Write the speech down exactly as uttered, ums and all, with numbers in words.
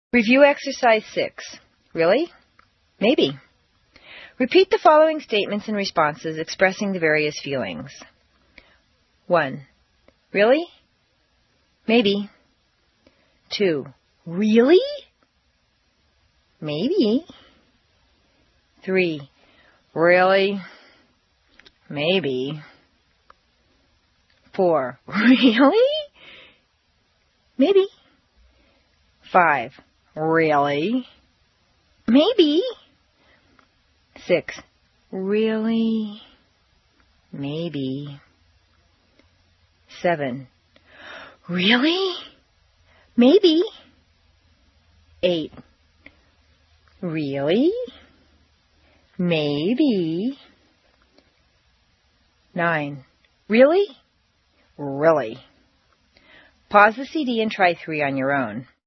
Review exercise six. Really? Maybe. Repeat the following statements and responses expressing the various feelings. one. Really? Maybe. two. Really? Maybe. three. Really? Maybe. four. Really? Maybe. five. Really? Maybe. six. Really? Maybe. seven. Really? Maybe. eight. Really? Maybe. nine. Really? Really. Pause the C D and try three on your own.